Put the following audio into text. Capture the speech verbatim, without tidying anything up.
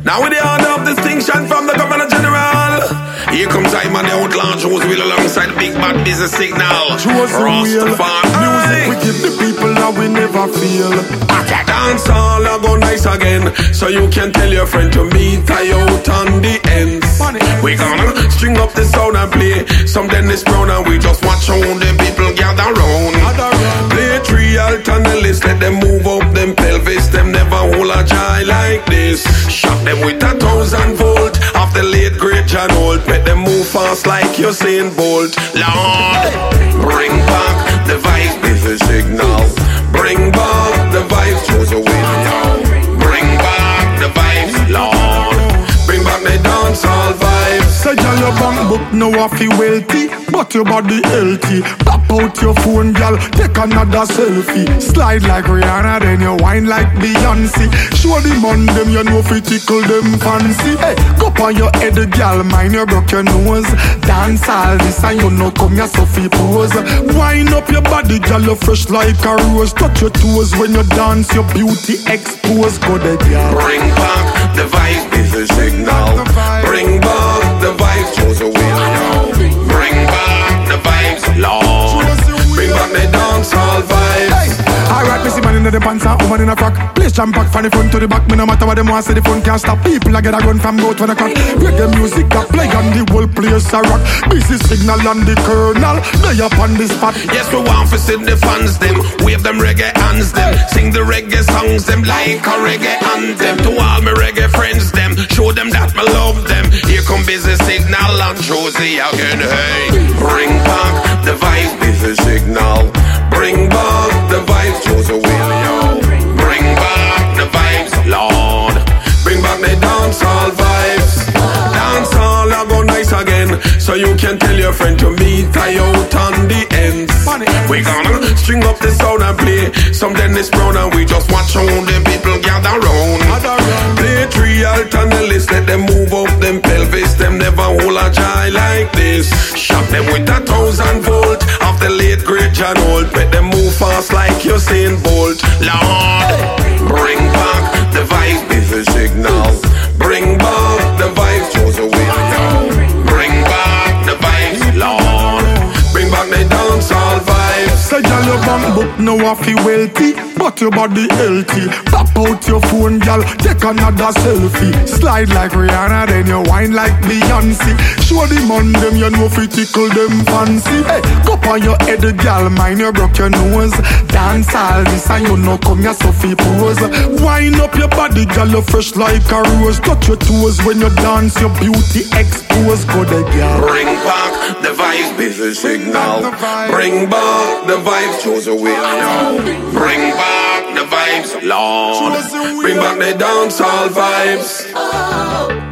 Now with the order of distinction from the Governor General, here comes I man the outlaw Chose Will alongside Big Bad Business Signal. Rastafari music we give the people that we never feel. Dance all a go nice again, so you can tell your friend to meet I out on the ends. We gonna string up the sound and play some Dennis Brown, and we just watch how the people gather round. Play three alternatives, let them move up them pelvis. Them never hold a joy like this. Shock them with a thousand volt of the late great John Holt. Make them move fast like Usain Bolt. Lord, bring back the vibes, busy signal. Bring back the vibes, Chose Will. Bring back the vibes, Lord. Bring back the dancehall vibes. Say y'all your bank book now I feel wealthy, but your body healthy. Pop out your phone, y'all, take another selfie. Slide like Rihanna, then you whine like Beyonce. Show them on them, you know fi tickle them fancy. Hey, cup on your head, y'all, mind you broke your nose. Dance all this and you know come your Sophie pose. Wind up your body, y'all, you fresh like a rose. Touch your toes when you dance, your beauty exposed. Go there, y'all. Bring back the vibes, busy signal. Bring back the vibes, Chose Will. Bring back the vibes, Lord. Bring back the dancehall vibes. Hey. Alright, me see man in the pants and woman in a frock. Place jam pack from the front to the back. Me no matter what them want, say the front can't stop. People I get a gun from both when I crack. Reggae music that play on the whole place a rock. Busy signal and the kernel, they up on the spot. Yes, we want to see the fans them, wave them reggae hands them, sing the reggae songs them like a reggae anthem. To all my reggae friends them, show them that me love them. Here come Busy Signal and Josie again. Hey, bring back the vibes, Busy Signal. Bring back the vibes, Chose Will. Bring back the vibes, Lord. Bring back the dancehall vibes. Dancehall a go nice again, so you can tell your friend to meet I out on the ends. We gonna string up the sound and play some Dennis Brown, and we just watch how the people gather round. Play three alternatives, let them move up them pelvis. Them never hold a joy like this. Shock them with a thousand volt of the late great John Holt. Make them move fast like Usain Bolt. Lord, bring back the vibes, busy signal. Bring back the vibes, Chose Will. Bring back the vibes, Lord. Bring back the dancehall vibes. Say y'all your bank book now I feel wealthy, but your body healthy. Pop out your phone, y'all, take another selfie. Slide like Rihanna, then you whine like Beyonce. Show them on them, you know fi tickle them fancy. Hey, cup on your head, y'all, mind you broke your nose. Dance all this and you know come your Sophie pose. Wind up your body, y'all, you fresh like a rose. Touch your toes when you dance, your beauty exposed. Go there, y'all. Bring back the vibes, Busy Signal. Bring back the vibes, Chose Will. Bring back the vibes, Lord. Bring back the dancehall vibes.